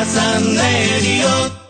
サンレディオ。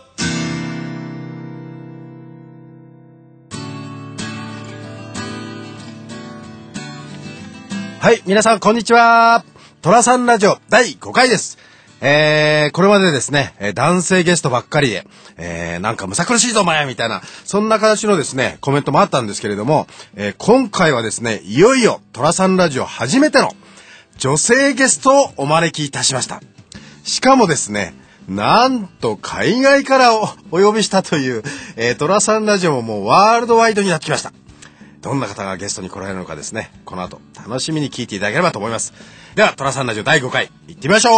はい、皆さんこんにちは。トラさんラジオ第5回です。これまでですね、男性ゲストばっかりで、なんかむさ苦しいぞお前みたいな、そんな形のですね、コメントもあったんですけれども、今回はですね、いよいよトラさんラジオ初めての女性ゲストをお招きいたしました。しかもですね、なんと海外からお呼びしたという、トラさんラジオももうワールドワイドになってきました。どんな方がゲストに来られるのかですね、この後楽しみに聞いていただければと思います。ではトラさんラジオ第5回行ってみましょう。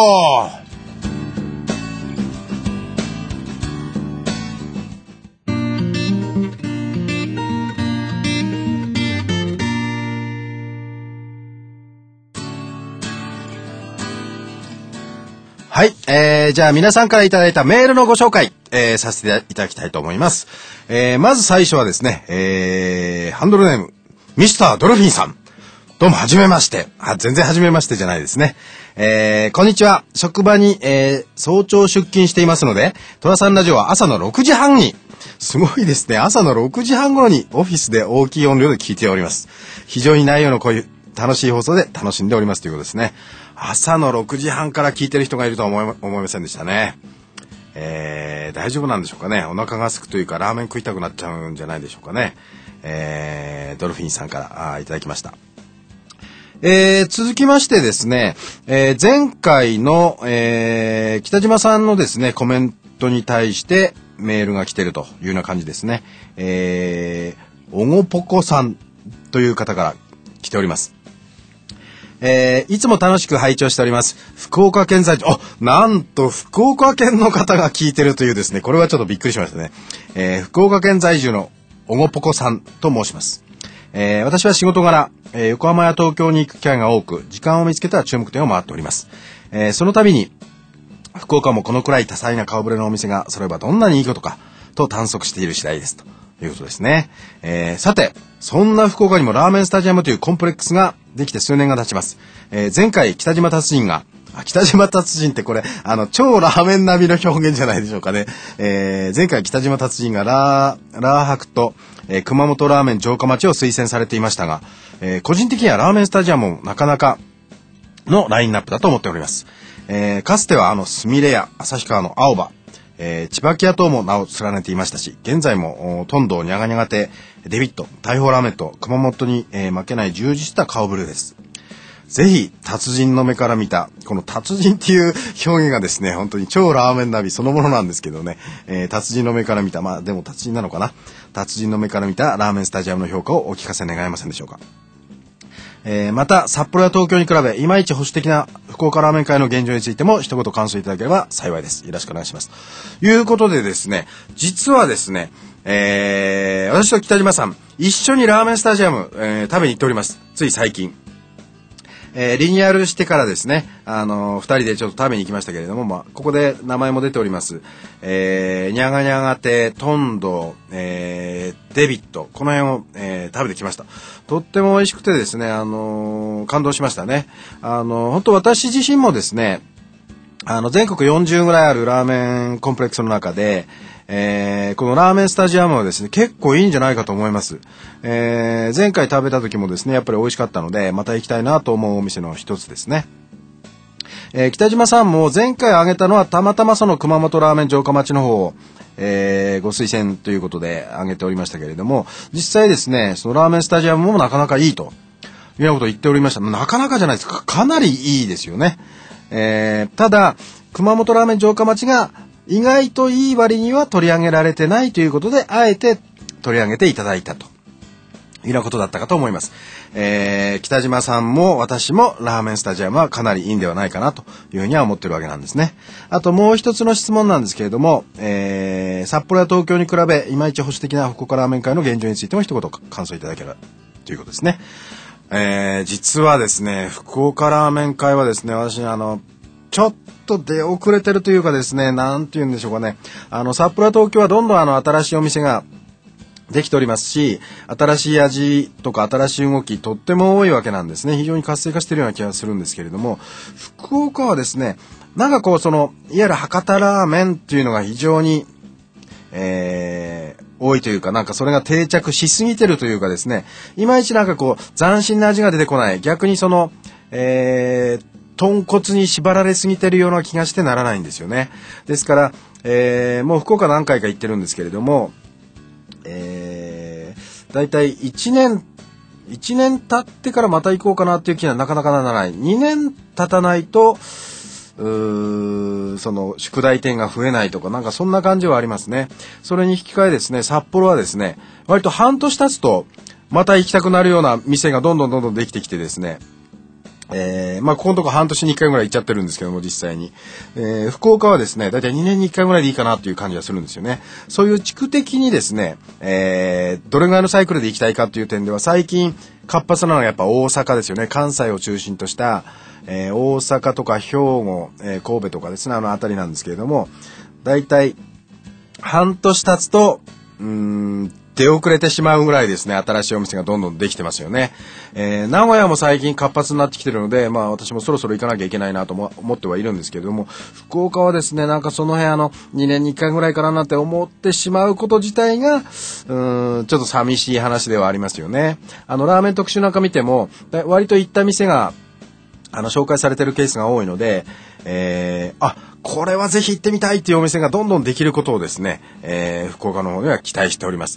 はい、じゃあ皆さんからいただいたメールのご紹介、させていただきたいと思います。まず最初はですね、ハンドルネームミスタードルフィンさん、どうもはじめまして。全然はじめましてじゃないですね。こんにちは。職場に、早朝出勤していますので、トラさんラジオは朝の6時半に、すごいですね、朝の6時半頃にオフィスで大きい音量で聞いております。非常に内容のこういう楽しい放送で楽しんでおりますということですね。朝の6時半から聞いてる人がいるとは思いませんでしたね。大丈夫なんでしょうかね。お腹が空くというかラーメン食いたくなっちゃうんじゃないでしょうかね。ドルフィンさんからいただきました。続きましてですね、前回の、北島さんのですね、コメントに対してメールが来てるというような感じですね。おごぽこさんという方から来ております。いつも楽しく拝聴しております。福岡県在住、なんと福岡県の方が聞いてるというですね、これはちょっとびっくりしましたね。福岡県在住のおごぽこさんと申します。私は仕事柄、横浜や東京に行く機会が多く、時間を見つけたら注目点を回っております。その度に、福岡もこのくらい多彩な顔ぶれのお店が揃えばどんなにいいことか、と探索している次第です。ということですね。さて、そんな福岡にもラーメンスタジアムというコンプレックスができて数年が経ちます。前回、北島達人ってこれ、超ラーメン並みの表現じゃないでしょうかね。前回、北島達人がラー博と、熊本ラーメン城下町を推薦されていましたが、個人的にはラーメンスタジアムもなかなかのラインナップだと思っております。かつてはすみれや旭川の青葉、千葉木屋等も名を連ねていましたし、現在もトンドーニャガニャガ亭、デビット、大砲ラーメンと熊本に、負けない充実した顔ぶれです。ぜひ達人の目から見た、この達人っていう表現がですね、本当に超ラーメンナビそのものなんですけどね、達人の目から見た、でも達人なのかな、達人の目から見たラーメンスタジアムの評価をお聞かせ願えませんでしょうか。また札幌や東京に比べいまいち保守的な福岡ラーメン界の現状についても一言感想いただければ幸いです。よろしくお願いします。ということでですね、実はですね、私と北島さん一緒にラーメンスタジアム、食べに行っております。つい最近。リニューアルしてからですね、二人でちょっと食べに行きましたけれども、ここで名前も出ております。ニャガニャガ亭、トンド、デビット、この辺を、食べてきました。とっても美味しくてですね、感動しましたね。本当私自身もですね、全国40ぐらいあるラーメンコンプレックスの中で、このラーメンスタジアムはですね、結構いいんじゃないかと思います。前回食べた時もですね、やっぱり美味しかったので、また行きたいなと思うお店の一つですね。北島さんも前回挙げたのはたまたまその熊本ラーメン城下町の方を、ご推薦ということで挙げておりましたけれども、実際ですね、そのラーメンスタジアムもなかなかいいというようなことを言っておりました。なかなかじゃないですか。かなりいいですよね。ただ、熊本ラーメン城下町が意外といい割には取り上げられてないということで、あえて取り上げていただいたというようなことだったかと思います。北島さんも私もラーメンスタジアムはかなりいいんではないかなというふうには思ってるわけなんですね。あともう一つの質問なんですけれども、札幌や東京に比べいまいち保守的な福岡ラーメン界の現状についても一言感想いただければということですね。実はですね、福岡ラーメン界はですね、私ちょっと出遅れてるというかですね、なんて言うんでしょうかね。札幌や東京はどんどん新しいお店ができておりますし、新しい味とか新しい動きとっても多いわけなんですね。非常に活性化しているような気がするんですけれども、福岡はですね、 なんかこういわゆる博多ラーメンっていうのが非常に、多いというか、なんかそれが定着しすぎてるというかですね、いまいちなんかこう斬新な味が出てこない。逆に豚骨に縛られすぎてるような気がしてならないんですよね。ですから、もう福岡何回か行ってるんですけれども、だいたい1年経ってからまた行こうかなっていう気にはなかなかならない。2年経たないと、宿題点が増えないとか、なんかそんな感じはありますね。それに引き換えですね、札幌はですね、割と半年経つと、また行きたくなるような店がどんどんできてきてですね、ここのとこ半年に1回ぐらい行っちゃってるんですけども、実際に。福岡はですね、だいたい2年に1回ぐらいでいいかなという感じがするんですよね。そういう地区的にですね、どれぐらいのサイクルで行きたいかという点では、最近活発なのはやっぱ大阪ですよね。関西を中心とした、大阪とか兵庫、神戸とかですね、あの辺りなんですけれども、だいたい半年経つと、出遅れてしまうぐらいですね、新しいお店がどんどんできてますよね。名古屋も最近活発になってきてるので、私もそろそろ行かなきゃいけないなと思ってはいるんですけれども、福岡はですね、なんかその辺2年に1回ぐらいかななんて思ってしまうこと自体が、ちょっと寂しい話ではありますよね。ラーメン特集なんか見ても、割と行った店が、紹介されてるケースが多いので、これはぜひ行ってみたいっていうお店がどんどんできることをですね、福岡の方では期待しております。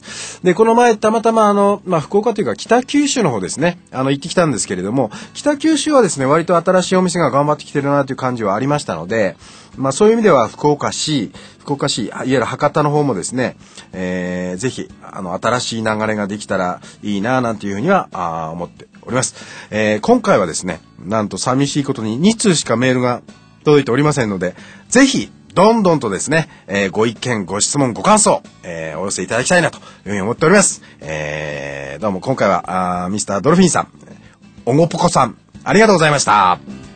で、この前たまたま福岡というか北九州の方ですね、行ってきたんですけれども、北九州はですね、割と新しいお店が頑張ってきてるなという感じはありましたので、そういう意味では福岡市、いわゆる博多の方もですね、ぜひ、新しい流れができたらいいななんていうふうには思っております。今回はですね、なんと寂しいことに2通しかメールが届いておりませんので、ぜひどんどんとですね、ご意見、ご質問、ご感想、お寄せいただきたいなというふうに思っております。どうも今回はミスタードルフィンさん、おごぽこさん、ありがとうございました。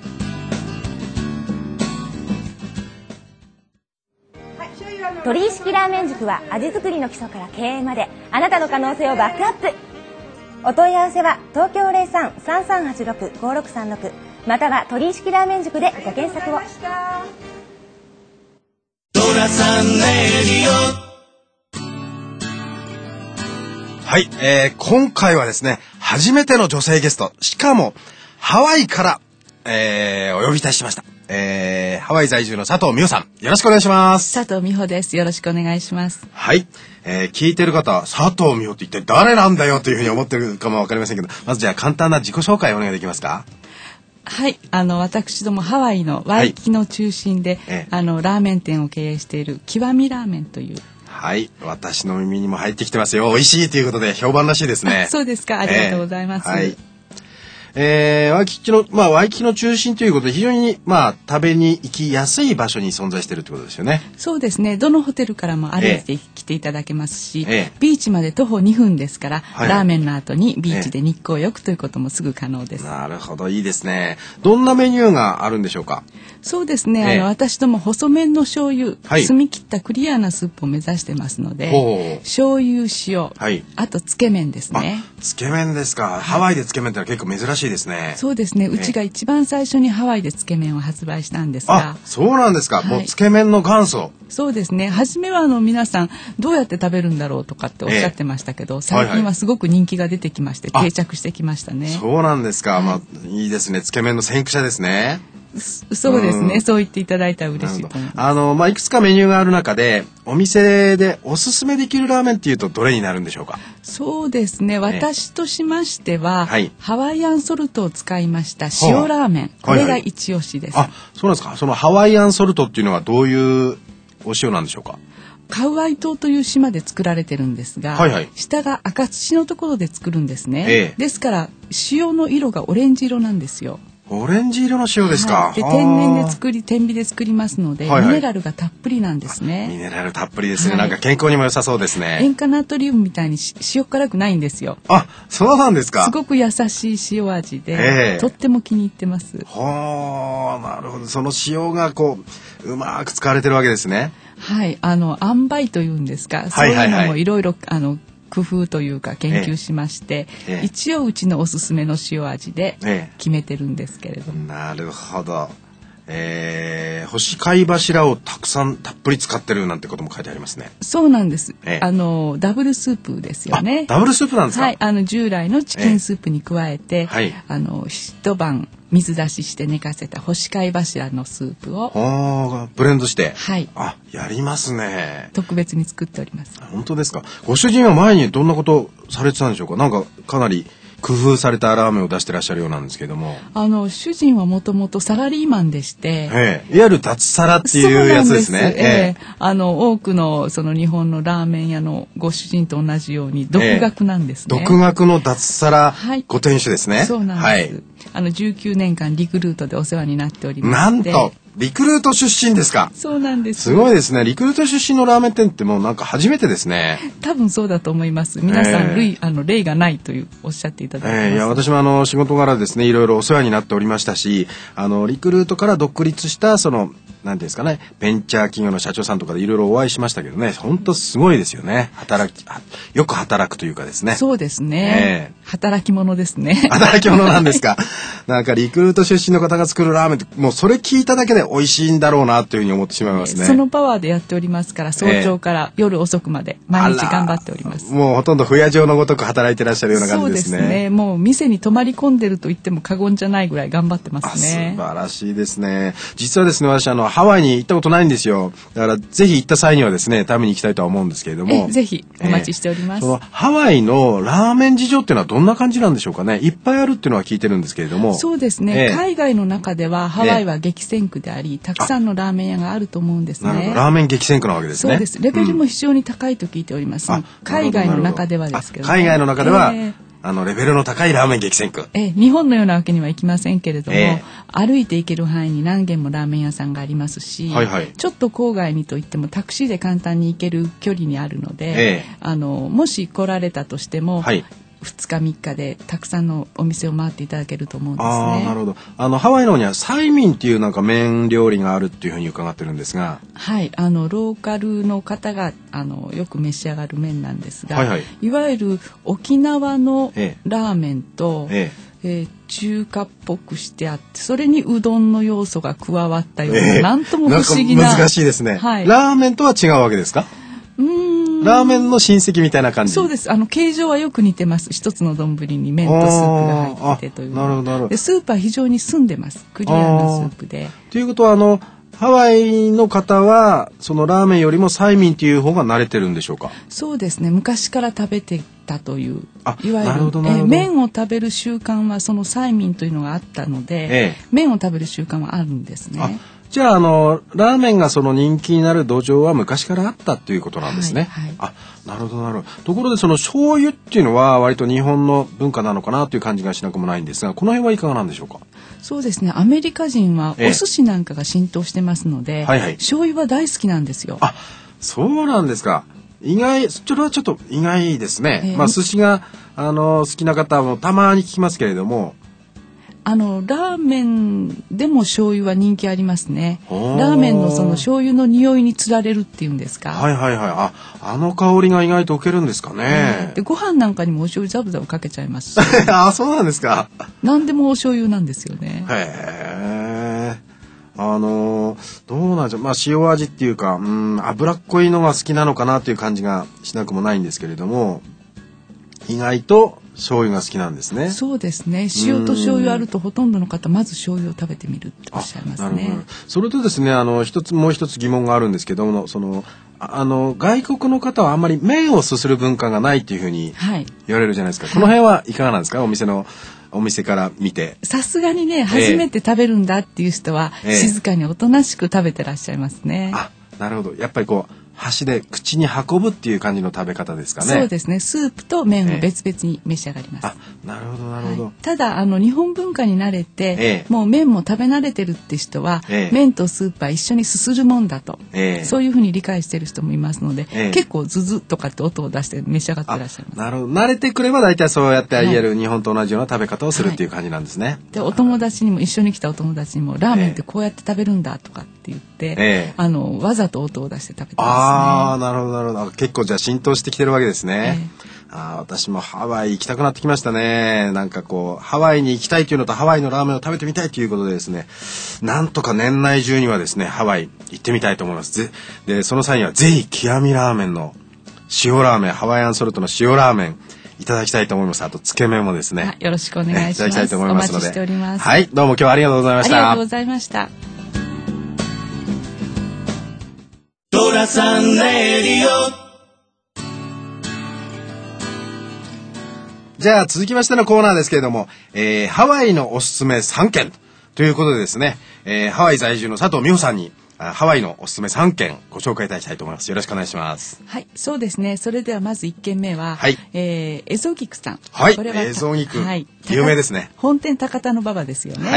鳥居式ラーメン塾は味作りの基礎から経営まであなたの可能性をバックアップ。お問い合わせは東京 03-3386-5636 または鳥居式ラーメン塾でご検索を。 寅さんレディオ。 はい、今回はですね、初めての女性ゲスト、しかもハワイから、お呼びいたしました。ハワイ在住の佐藤美穂さん、よろしくお願いします。 佐藤美穂です。よろしくお願いします。 はい、聞いてる方、佐藤美穂って一体誰なんだよというふうに思ってるかもわかりませんけど、まずじゃあ簡単な自己紹介をお願いできますか。 はい、私どもハワイのワイキキの中心で、ラーメン店を経営している極みラーメンという。 はい、私の耳にも入ってきてますよ。美味しいということで評判らしいですね。 そうですか、ありがとうございます。 はい。ワイキキの中心ということで非常に食べに行きやすい場所に存在しているということですよね。 そうですね。どのホテルからも歩いて来ていただけますし、ビーチまで徒歩2分ですから、ラーメンの後にビーチで日光浴ということもすぐ可能です。 なるほど、いいですね。どんなメニューがあるんでしょうか。 そうですね。私ども細麺の醤油、澄み切ったクリアなスープを目指してますので、醤油塩、あとつけ麺ですね。 つけ麺ですか。ハワイでつけ麺ってのは結構珍しいですね。 そうですね。うちが一番最初にハワイでつけ麺を発売したんですが。 そうなんですか。もうつけ麺の元祖。 そうですね。初めは皆さんどうやって食べるんだろうとかっておっしゃってましたけど、最近はすごく人気が出てきまして定着してきましたね。 そうなんですか。いいですね。つけ麺の先駆者ですね。 そうですね。そう言っていただいたら嬉しいと思います。 いくつかメニューがある中でお店でおすすめできるラーメンっていうとどれになるんでしょうか。 そうですね。私としましては、ハワイアンソルトを使いました塩ラーメン、これが一押しです。 そうなんですか。そのハワイアンソルトっていうのはどういうお塩なんでしょうか。 カウアイ島という島で作られてるんですが、下が赤土のところで作るんですね。ですから塩の色がオレンジ色なんですよ。 オレンジ色の塩ですか。 で天然で天日で作りますので、ミネラルがたっぷりなんですね。 ミネラルたっぷりですね。なんか健康にも良さそうですね。 塩化ナトリウムみたいに塩辛くないんですよ。 そうなんですか。 すごく優しい塩味で、とっても気に入ってます。 なるほど。その塩がうまく使われてるわけですね。 はい、塩梅というんですか。そういうのもいろいろ工夫というか研究しまして、一応うちのおすすめの塩味で決めてるんですけれども。 なるほど。 干し貝柱をたっぷり使ってるなんてことも書いてありますね。 そうなんです。ダブルスープですよね。 ダブルスープなんですか？ はい。従来のチキンスープに加えて、一晩水出しして寝かせた干し貝柱のスープをブレンドして。 はい。 やりますね。 特別に作っております。 本当ですか？ご主人は前にどんなことされてたんでしょうか？なんかかなり工夫されたラーメンを出してらっしゃるようなんですけども。 主人はもともとサラリーマンでして、 いわゆる脱サラっていうやつですね。 多くのその日本のラーメン屋のご主人と同じように独学なんですね。 独学の脱サラご店主ですね。 そうなんです。19年間リクルートでお世話になっておりまして。なんとリクルート出身ですか？ そうなんです。 すごいですね。リクルート出身のラーメン店ってもうなんか初めてですね。 多分そうだと思います。皆さん、例がないとおっしゃっていただいてます。 いや、私も仕事柄ですね、いろいろお世話になっておりましたし、リクルートから独立したなんていうんですかね、ベンチャー企業の社長さんとかでいろいろお会いしましたけどね、本当すごいですよね。よく働くというかですね。 そうですね。働き者ですね。 働き者なんですか。なんかリクルート出身の方が作るラーメンって、もうそれ聞いただけで美味しいんだろうなというふうに思ってしまいますね。 そのパワーでやっておりますから、早朝から夜遅くまで毎日頑張っております。 もうほとんど不夜城のごとく働いてらっしゃるような感じですね。 そうですね。もう店に泊まり込んでると言っても過言じゃないぐらい頑張ってますね。 素晴らしいですね。実はですね、私ハワイに行ったことないんですよ。だからぜひ行った際にはですね、食べに行きたいとは思うんですけれども。 ぜひお待ちしております。 ハワイのラーメン事情っていうのはどんな感じなんでしょうかね。いっぱいあるっていうのは聞いてるんですけれども。 そうですね。海外の中ではハワイは激戦区であり、たくさんのラーメン屋があると思うんですね。 なるほど。ラーメン激戦区なわけですね。 そうです。レベルも非常に高いと聞いております。海外の中ではですけど、 海外の中では、レベルの高いラーメン激戦区。 日本のようなわけにはいきませんけれども、歩いて行ける範囲に何軒もラーメン屋さんがありますし、ちょっと郊外にといってもタクシーで簡単に行ける距離にあるので、もし来られたとしても、2日3日でたくさんのお店を回っていただけると思うんですね。 なるほど。ハワイの方にはサイミンっていうなんか麺料理があるっていうふうに伺ってるんですが、 はい、ローカルの方がよく召し上がる麺なんですが、いわゆる沖縄のラーメンと、中華っぽくしてあって、それにうどんの要素が加わったような、なんとも不思議な。 難しいですね。ラーメンとは違うわけですか？ラーメンの親戚みたいな感じ。 そうです。形状はよく似てます。一つの丼に麺とスープが入っててという。 なるほどなるほど。 でスープは非常に澄んでます。クリアなスープで。 ということはハワイの方はそのラーメンよりもサイミンっていう方が慣れてるんでしょうか？そうですね。昔から食べてたという、いわゆる麺を食べる習慣はそのサイミンというのがあったので、麺を食べる習慣はあるんですね。 じゃあラーメンがその人気になる土壌は昔からあったっていうことなんですね。なるほどなるほど。ところでその醤油っていうのは割と日本の文化なのかなという感じがしなくもないんですが、この辺はいかがなんでしょうか？ そうですね。アメリカ人はお寿司なんかが浸透してますので、醤油は大好きなんですよ。 そうなんですか。それはちょっと意外ですね。寿司が好きな方もたまに聞きますけれども。 ラーメンでも醤油は人気ありますね。ラーメンのその醤油の匂いにつられるっていうんですか。 香りが意外と受けるんですかね。 でご飯なんかにもお醤油ザブザブかけちゃいますし。 そうなんですか。 何でもお醤油なんですよね。 どうなんでしょう。塩味っていうか、脂っこいのが好きなのかなという感じがしなくもないんですけれども、意外と醤油が好きなんですね。 そうですね。塩と醤油あるとほとんどの方まず醤油を食べてみるっておっしゃいますね。 それとですね、もう一つ疑問があるんですけども、外国の方はあんまり麺をすする文化がないっていうふうに言われるじゃないですか。この辺はいかがなんですか？お店から見て。さすがにね、 初めて食べるんだっていう人は、静かにおとなしく食べてらっしゃいますね。 なるほど。やっぱり箸で口に運ぶっていう感じの食べ方ですかね。 そうですね。スープと麺を別々に召し上がります。 なるほどなるほど。 ただ日本文化に慣れて、もう麺も食べ慣れてるって人は、麺とスープは一緒にすするもんだと、そういうふうに理解してる人もいますので、結構ズズとかって音を出して召し上がってらっしゃいます。 なるほど。慣れてくれば大体そうやって言える日本と同じような食べ方をするっていう感じなんですね。 でお友達にも一緒に来たお友達にもラーメンってこうやって食べるんだとかって言って、わざと音を出して食べてます。 ああ、なるほどなるほど。結構じゃあ浸透してきてるわけですね。私もハワイ行きたくなってきましたね。なんかこうハワイに行きたいというのとハワイのラーメンを食べてみたいということでですね、なんとか年内中にはですねハワイ行ってみたいと思います。でその際にはぜひ極みラーメンの塩ラーメン、ハワイアンソルトの塩ラーメンいただきたいと思います。あとつけ麺もですね、 よろしくお願いします。 いただきたいと思いますので、 お待ちしております。 はい、どうも今日はありがとうございました。 ありがとうございました。 トラさんレディオ。 じゃあ続きましてのコーナーですけれども、ハワイのおすすめ3県ということでですね、ハワイ在住の佐藤美穂さんにハワイのおすすめ3県ご紹介いただきたいと思います。よろしくお願いします。 はい、そうですね。それではまず1軒目は、 はい、 エゾギクさん。 はい、 これはエゾギク、 はい、 有名ですね。 本店高田馬場ですよね。 はい、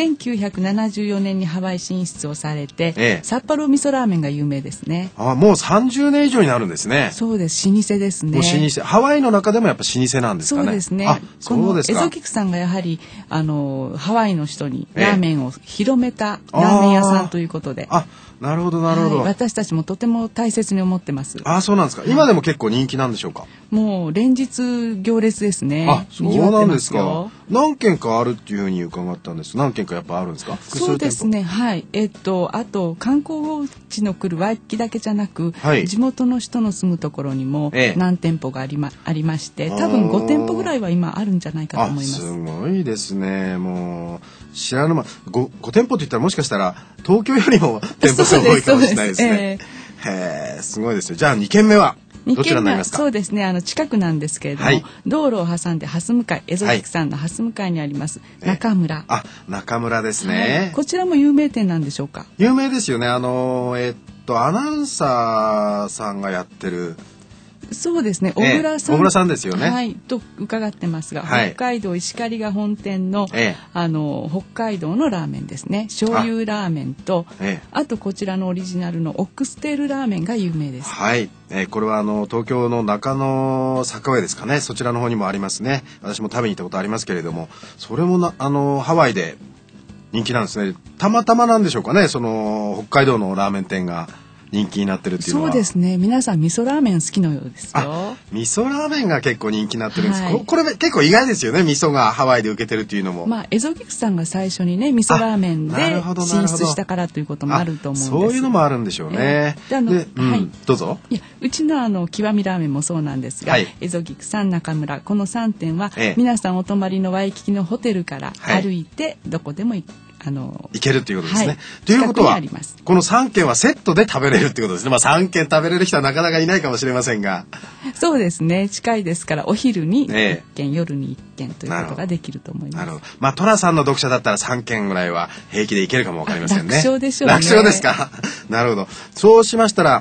1974年にハワイ進出をされて、札幌味噌ラーメンが有名ですね。 もう30年以上になるんですね。 そうです、老舗ですね。 もう老舗、ハワイの中でもやっぱ老舗なんですかね。 そうですね。 そうですか。 エゾギクさんがやはりハワイの人にラーメンを広めたラーメン屋さんということで。 なるほどなるほど、 はい、私たちもとても大切に思ってます。 そうなんですか。今でも結構人気なんでしょうか。 もう連日行列ですね。 そうなんですか。何軒かあるっていうふうに伺ったんです。何軒かやっぱあるんですか。 そうですね。はい。あと観光地の来るワイキキだけじゃなく、地元の人の住むところにも何店舗がありまして、多分5店舗ぐらいは今あるんじゃないかと思います。 すごいですね。もう知らぬ間 5店舗って言ったらもしかしたら東京よりも店舗数多いかもしれないですね。すごいですよ。じゃあ2軒目はどちらになりますか。 そうですね。近くなんですけれども、道路を挟んで蓮向かい、エゾギクさんの蓮向かいにあります中村。 中村ですね。 こちらも有名店なんでしょうか。 有名ですよね。アナウンサーさんがやってる。 そうですね。小倉さんですよね。 はい、と伺ってますが、北海道石狩が本店の、北海道のラーメンですね。醤油ラーメンと、あとこちらのオリジナルのオックステールラーメンが有名です。 はい。これは東京の中野坂上ですかね。そちらの方にもありますね。私も食べに行ったことありますけれども、それもハワイで人気なんですね。たまたまなんでしょうかね。その北海道のラーメン店が人気になってるっていうのは。 そうですね。皆さん味噌ラーメン好きのようですよ。 味噌ラーメンが結構人気になってるんです。これ結構意外ですよね。味噌がハワイで受けてるっていうのも。 エゾギクさんが最初にね味噌ラーメンで進出したからということもあると思うんです。 そういうのもあるんでしょうね。どうぞ。 うちの極みラーメンもそうなんですが、エゾギクさん、中村、この3店は、皆さんお泊まりのワイキキのホテルから歩いてどこでも行けるということですね。ということはこの3軒はセットで食べれるってことですね。3軒食べれる人はなかなかいないかもしれませんが。 そうですね。近いですからお昼に1軒、夜に1軒ということができると思います。 なるほど。トラさんの読者だったら3軒ぐらいは平気でいけるかもわかりませんね。 楽勝でしょうね。 楽勝ですか。なるほど。そうしましたら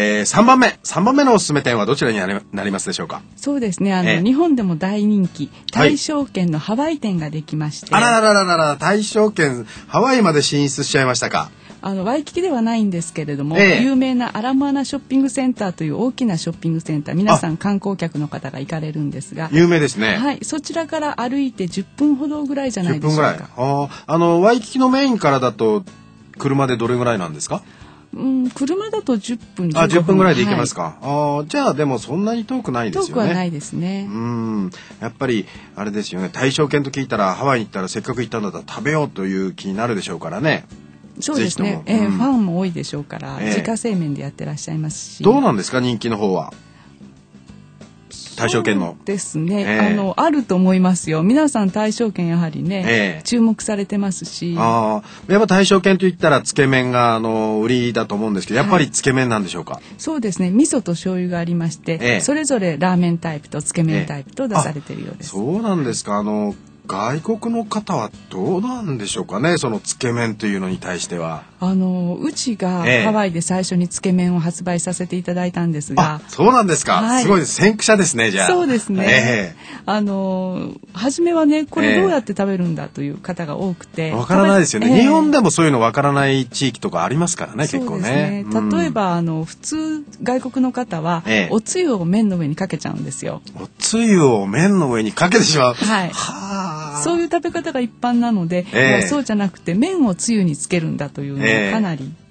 3番目のおすすめ店はどちらになりますでしょうか。 そうですね。日本でも大人気大正軒のハワイ店ができまして、 大正軒ハワイまで進出しちゃいましたか。 ワイキキではないんですけれども、有名なアラモアナショッピングセンターという大きなショッピングセンター、皆さん観光客の方が行かれるんですが、 有名ですね。 はい、そちらから歩いて10分ほどぐらいじゃないでしょうか。 10分ぐらい。ワイキキのメインからだと車でどれぐらいなんですか。 車だと10分15分。 10分ぐらいで行けますか。じゃあでもそんなに遠くないですよね。 遠くはないですね。 やっぱりあれですよね。大正軒と聞いたらハワイに行ったらせっかく行ったんだったら食べようという気になるでしょうからね。 そうですね。ファンも多いでしょうから、自家製麺でやってらっしゃいますし。 どうなんですか、人気の方は。大正軒の。 そうですね。あると思いますよ。皆さん大正軒やはりね、注目されてますし。 やっぱ大正軒といったらつけ麺が売りだと思うんですけど、やっぱりつけ麺なんでしょうか。 そうですね。味噌と醤油がありまして、それぞれラーメンタイプとつけ麺タイプと出されているようです。 そうなんですか。外国の方はどうなんでしょうかね、そのつけ麺というのに対しては。 うちがハワイで最初につけ麺を発売させていただいたんですが。 そうなんですか。すごいです。先駆者ですね、じゃあ。 そうですね。初めはね、これどうやって食べるんだという方が多くて。 わからないですよね。日本でもそういうのわからない地域とかありますからね、結構ね。 例えば、普通、外国の方は、おつゆを麺の上にかけちゃうんですよ。 おつゆを麺の上にかけてしまう。 はい。そういう食べ方が一般なので、そうじゃなくて麺をつゆにつけるんだというのがかなり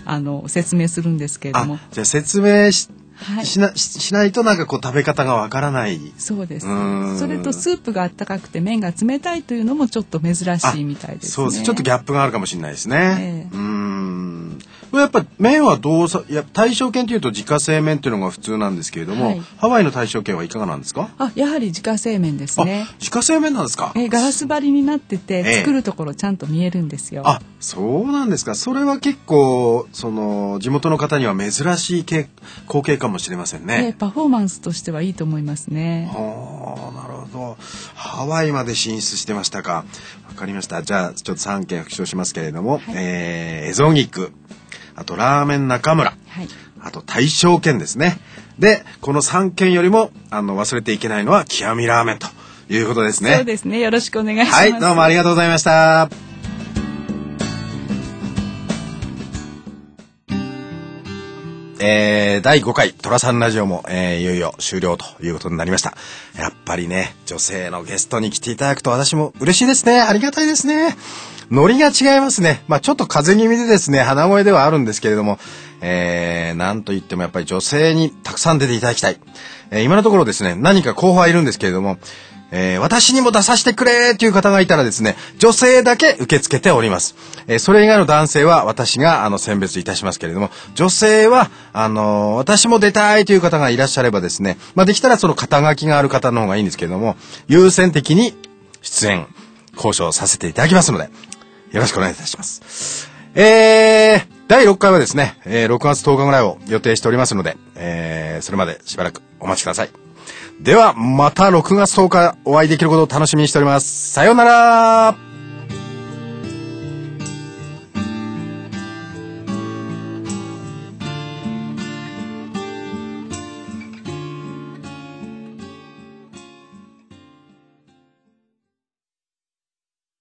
説明するんですけれども。 じゃあ説明しないとなんかこう食べ方がわからない。 そうです。それとスープがあったかくて麺が冷たいというのもちょっと珍しいみたいですね。 そうです。ちょっとギャップがあるかもしれないですね。やっぱ麺は大正圏というと自家製麺というのが普通なんですけれども、ハワイの大正圏はいかがなんですか？ やはり自家製麺ですね。 自家製麺なんですか？ ガラス張りになってて、作るところちゃんと見えるんですよ。 そうなんですか。それは結構地元の方には珍しい光景かもしれませんね。 パフォーマンスとしてはいいと思いますね。 なるほど。ハワイまで進出してましたか。わかりました。じゃあちょっと3件復唱しますけれども、エゾギク、あとラーメン中村、あと大正軒ですね。でこの3件よりも忘れていけないのは極みラーメンということですね。 そうですね。よろしくお願いします。 どうもありがとうございました。第5回トラさんラジオも、いよいよ終了ということになりました。やっぱりね、女性のゲストに来ていただくと私も嬉しいですね。ありがたいですね。ノリが違いますね。ちょっと風邪気味でですね、鼻声ではあるんですけれども、なんといってもやっぱり女性にたくさん出ていただきたい。今のところですね、何か候補はいるんですけれども、私にも出させてくれという方がいたらですね、女性だけ受け付けております。それ以外の男性は私が選別いたしますけれども、女性は私も出たいという方がいらっしゃればですね、できたらその肩書きがある方の方がいいんですけれども、優先的に出演交渉させていただきますので、よろしくお願いいたします。第6回はですね、6月10日ぐらいを予定しておりますので、それまでしばらくお待ちください。ではまた6月10日お会いできることを楽しみにしております。さようなら。